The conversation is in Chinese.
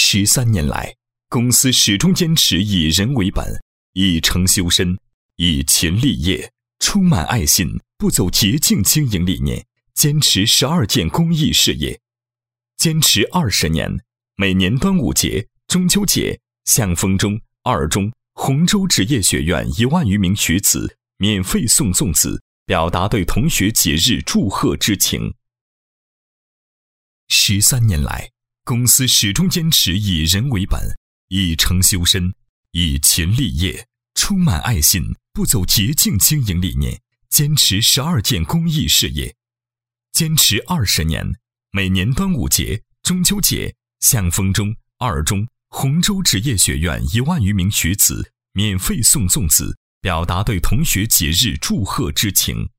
13年来，公司始终坚持以人为本，以诚修身，以勤立业，充满爱心，不走捷径经营理念，坚持12件公益事业，坚持20年。每年端午节、中秋节，向丰中、二中、洪州职业学院1万余名学子免费送粽子，表达对同学节日祝贺之情。13年来，公司始终坚持以人为本，以诚修身，以勤立业，充满爱心，不走捷径经营理念，坚持12件公益事业，坚持20年。每年端午节、中秋节，向丰中、二中、洪州职业学院1万余名学子免费送粽子，表达对同学节日祝贺之情。